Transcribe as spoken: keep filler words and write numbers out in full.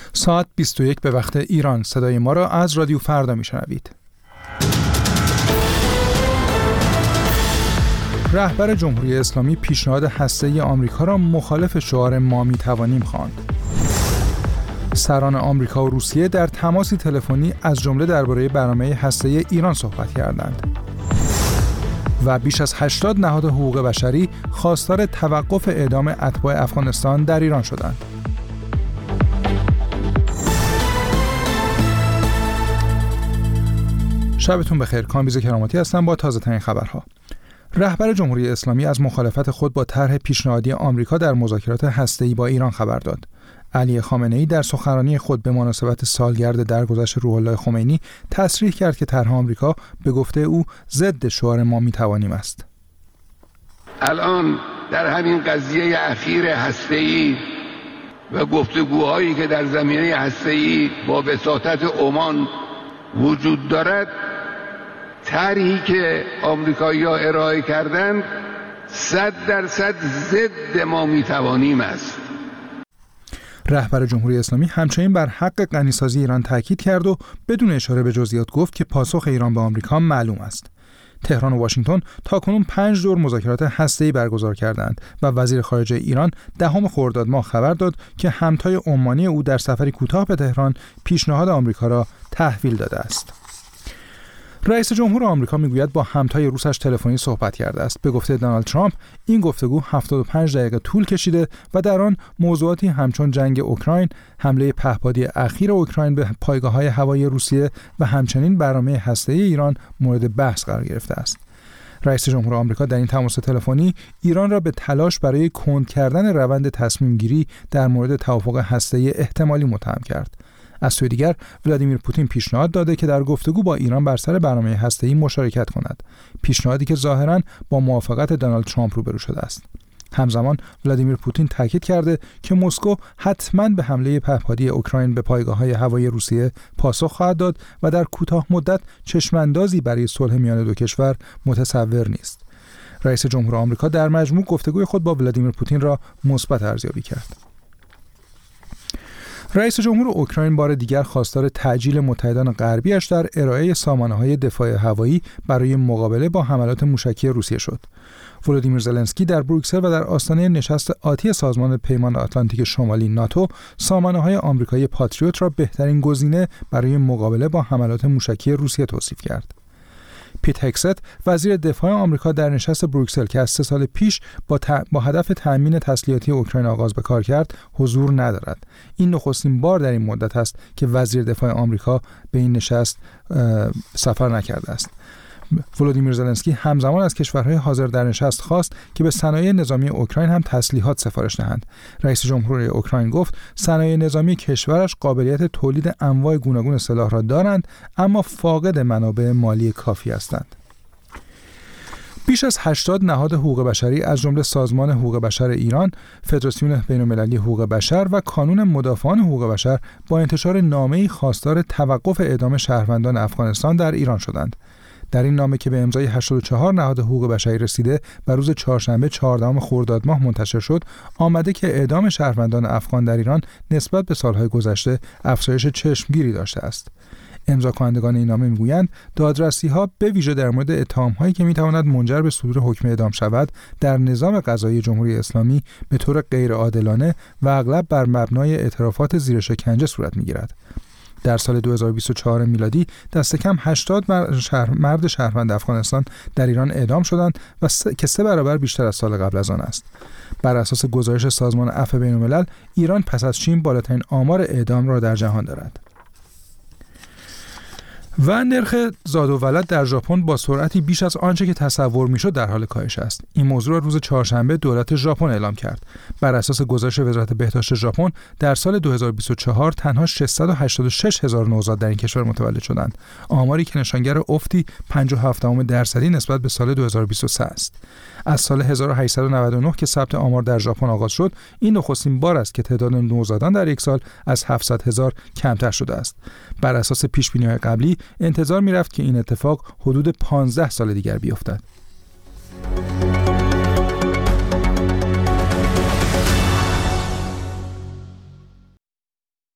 ساعت بیست و یک به وقت ایران. صدای ما را از رادیو فردا میشنوید. رهبر جمهوری اسلامی پیشنهاد هسته‌ای آمریکا را مخالف شعار ما میتوانیم خواند. سران آمریکا و روسیه در تماسی تلفنی از جمله درباره برنامه هسته‌ای ایران صحبت کردند. و بیش از هشتاد نهاد حقوق بشری خواستار توقف اعدام اتباع افغانستان در ایران شدند. شبتون بخیر. کامبیز کراماتی هستم با تازه ترین خبرها. رهبر جمهوری اسلامی از مخالفت خود با طرح پیشنهادی آمریکا در مذاکرات هسته‌ای با ایران خبر داد. علی خامنه‌ای در سخنرانی خود به مناسبت سالگرد درگذشت روح الله خمینی تصریح کرد که طرح آمریکا به گفته او ضد شعار ما میتوانیم است. الان در همین قضیه اخیر هسته‌ای و گفتگوهایی که در زمینه هسته‌ای با وساطت عمان وجود دارد، طرحی که آمریکایی‌ها ارائه کردند صد درصد ضد ما میتوانیم است. رهبر جمهوری اسلامی همچنین بر حق غنیسازی ایران تاکید کرد و بدون اشاره به جزئیات گفت که پاسخ ایران به آمریکا معلوم است. تهران و واشنگتن تاکنون پنج دور مذاکرات هسته‌ای برگزار کردند و وزیر خارجه ایران دهم خرداد ماه خبر داد که همتای عمانی او در سفری کوتاه به تهران پیشنهاد آمریکا را تحویل داده است. رئیس جمهور آمریکا میگوید با همتای روسش تلفنی صحبت کرده است. به گفته دونالد ترامپ این گفتگو هفتاد و پنج دقیقه طول کشیده و در آن موضوعاتی همچون جنگ اوکراین، حمله پهپادی اخیر اوکراین به پایگاه‌های هوایی روسیه و همچنین برنامه هسته‌ای ایران مورد بحث قرار گرفته است. رئیس جمهور آمریکا در این تماس تلفنی ایران را به تلاش برای کند کردن روند تصمیم گیری در مورد توافق هسته‌ای احتمالی متهم کرد. از سوی دیگر ولادیمیر پوتین پیشنهاد داده که در گفتگو با ایران بر سر برنامه هسته‌ای مشارکت کند، پیشنهادی که ظاهراً با موافقت دونالد ترامپ روبرو شده است. همزمان ولادیمیر پوتین تاکید کرده که مسکو حتماً به حمله پهپادی اوکراین به پایگاه‌های هوایی روسیه پاسخ خواهد داد و در کوتاه مدت چشم‌اندازی برای صلح میان دو کشور متصور نیست. رئیس جمهور آمریکا در مجموع گفتگوی خود با ولادیمیر پوتین را مثبت ارزیابی کرد. رئیس جمهور اوکراین بار دیگر خواستار تعجیل متحدان غربیش در ارائه سامانه‌های دفاع هوایی برای مقابله با حملات موشکی روسیه شد. ولودیمیر زلنسکی در بروکسل و در آستانه نشست آتی سازمان پیمان آتلانتیک شمالی ناتو سامانه‌های آمریکایی پاتریوت را بهترین گزینه برای مقابله با حملات موشکی روسیه توصیف کرد. پیت هکست وزیر دفاع آمریکا در نشست بروکسل که از سه سال پیش با, ت... با هدف تأمین تسلیحاتی اوکراین آغاز به کار کرد حضور ندارد. این نخستین بار در این مدت است که وزیر دفاع آمریکا به این نشست سفر نکرده است. ولودیمیر زلنسکی همزمان از کشورهای حاضر در نشست خواست که به صنایع نظامی اوکراین هم تسلیحات سفارش دهند. رئیس جمهوری اوکراین گفت صنایع نظامی کشورش قابلیت تولید انواع گوناگون سلاح را دارند اما فاقد منابع مالی کافی هستند. بیش از هشتاد نهاد حقوق بشری از جمله سازمان حقوق بشر ایران، فدراسیون بین‌المللی حقوق بشر و کانون مدافعان حقوق بشر با انتشار نامه‌ای خواستار توقف اعدام شهروندان افغانستان در ایران شدند. در این نامه که به امضای هشتاد و چهار نهاد حقوق بشری رسیده و روز چهارشنبه چهاردهم خرداد ماه منتشر شد، آمده که اعدام شهروندان افغان در ایران نسبت به سالهای گذشته افزایش چشمگیری داشته است. امضا کنندگان این نامه میگویند دادرسی‌ها به ویژه در مورد اتهام‌هایی که می‌تواند منجر به صدور حکم اعدام شود در نظام قضایی جمهوری اسلامی به طور غیرعادلانه و اغلب بر مبنای اعترافات زیر شکنجه صورت می‌گیرد. در سال دو هزار و بیست و چهار میلادی دست کم هشتاد مرد, شهر، مرد شهروند افغانستان در ایران اعدام شدند و س... که سه برابر بیشتر از سال قبل از آن است. بر اساس گزارش سازمان عفو بین‌الملل، ایران پس از چین بالاترین آمار اعدام را در جهان دارد. و نرخ زاد و ولد در ژاپن با سرعتی بیش از آنچه که تصور میشد در حال کاهش است. این موضوع را روز چهارشنبه دولت ژاپن اعلام کرد. بر اساس گزارش وزارت بهداشت ژاپن، در سال دو هزار و بیست و چهار تنها ششصد و هشتاد و شش هزار نوزاد در این کشور متولد شدند. آماری که نشانگر افتی پنجاه و هفت درصدی نسبت به سال دو هزار و بیست و سه است. از سال هزار و هشتصد و نود و نه که ثبت آمار در ژاپن آغاز شد، این نخستین بار است که تعداد نوزادان در یک سال از هفتصد هزار کمتر شده است. بر اساس پیش‌بینی‌های قبلی انتظار می‌رفت که این اتفاق حدود پانزده سال دیگر بیفتد.